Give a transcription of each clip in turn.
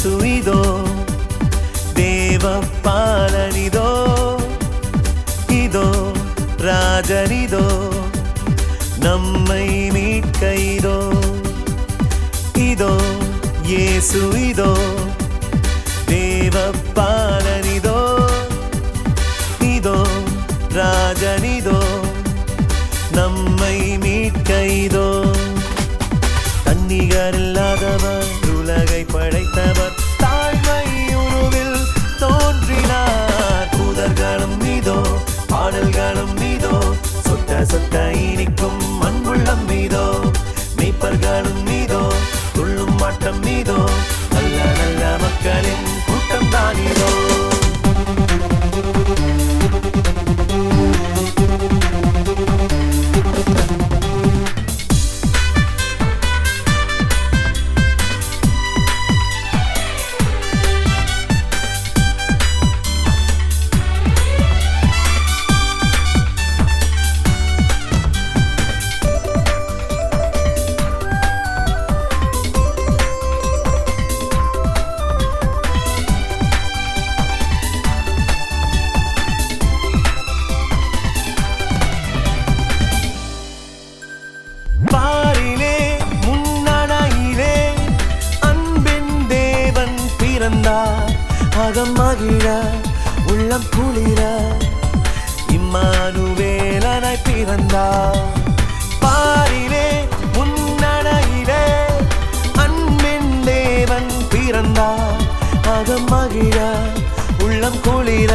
இயேசு இதோ தேவ பாலனிதோ இதோ ராஜனிதோ நம்மை மீட்க இதோ இதோ இயேசு இதோ தேவ பாலனிதோ இதோ ராஜனிதோ நம்மை மீட்க இதோ தன்னிகரில்லாதவர் உலகை படைத்தவர் தாழ்மை உருவில் தோன்றினார் தூதர்களும் மீதோ பாடல்களும் மீதோ சொட்ட சொட்ட இனிக்கும் அன்புள்ளம் மீதோ மெய்ப்பர்களும் மீதோ துள்ளும் மாட்டம் மீதோ நல்ல நல்ல மக்களின் கூட்டம் தான் இதோ அகம் மகிழ உள்ளம் குளிர இம்மானுவேலனாய் பிறந்தார் பாரிலே முன்னடையிலே அன்பின் தேவன் பிறந்தார் அகம் மகிழ உள்ளம் குளிர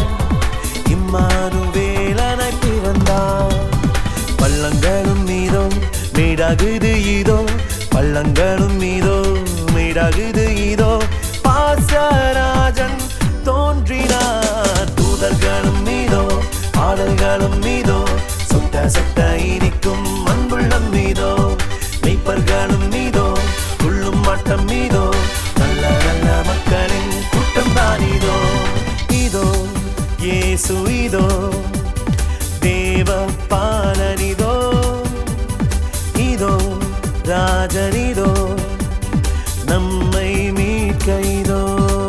இம்மானுவேலனாய் பிறந்தார் பள்ளங்களும் மீதோ மீடாகுது இதோ பள்ளங்களும் மீதோ மீடாகுது இதோ பாசராஜன் தோன்றினார் தூதர்களும் மீதோ பாடல்களும் மீதோ சொட்ட சொட்ட இனிக்கும் அன்புள்ளம் மீதோ மெய்ப்பர்களும் மீதோ துள்ளும் மாட்டம் மீதோ நல்ல நல்ல மக்களின் கூட்டம் தான் இதோ இதோ இயேசு இதோ தேவ பாலனிதோ இதோ ராஜனிதோ நம்மை மீட்க இதோ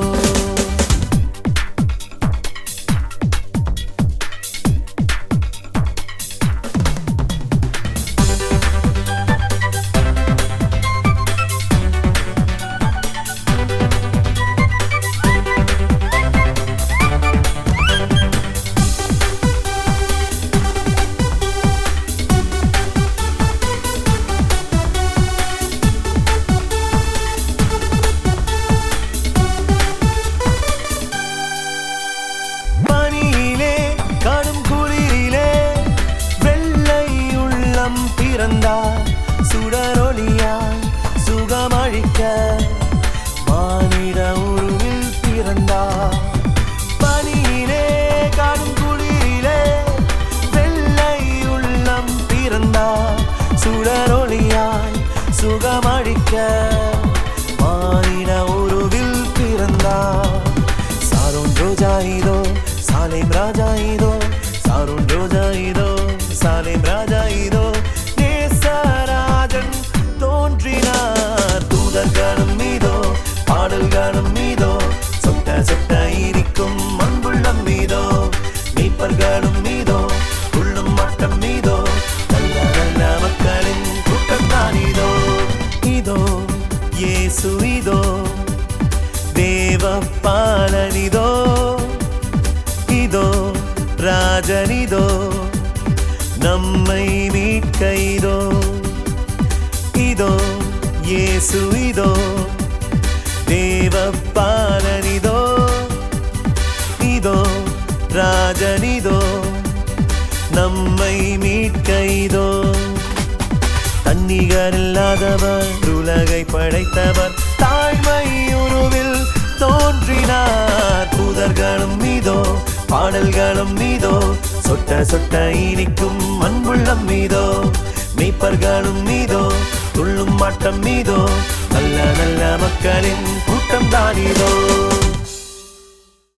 சுடரொளியாய் சுகமழிக்க மானிட உருவில் பிறந்தார் பனியிலே காடும் குளிரிலே வெள்ளை உள்ளம் பிறந்தார் சுடரொளியாய் சுகமழிக்க மானிட உருவில் பிறந்தார் சாரோன் ரோஜா இதோ சாலேம் ராஜா இதோ சாரோன் ரோஜா இதோ சாலேம் ராஜா இதோ தோன்றினார் தூதர்களும் மீதோ பாடல்களும் மீதோ சொட்ட சொட்ட இனிக்கும் அன்புள்ளம் மீதோ மெய்ப்பர்களும் மீதோ துள்ளும் மாட்டம் மீதோ நல்ல நல்ல மக்களின் கூட்டம் தான் இதோ இதோ இயேசு இதோ தேவ பாலனிதோ இதோ ராஜனிதோ நம்மை மீட்க இதோ இதோ இயேசு இதோ தேவ பாலனிதோ இதோ ராஜனிதோ நம்மை மீட்க இதோ தன்னிகரில்லாதவர் உலகை படைத்தவர் தாழ்மை உருவில் தோன்றினார் தூதர்களும் மீதோ பாடல்களும் மீதோ சொட்ட சொட்ட இனிக்கும் அன்புள்ளம் மீதோ மெய்ப்பர்களும் மீதோ துள்ளும் மாட்டம் மீதோ நல்ல நல்ல மக்களின் கூட்டம் தான் இதோ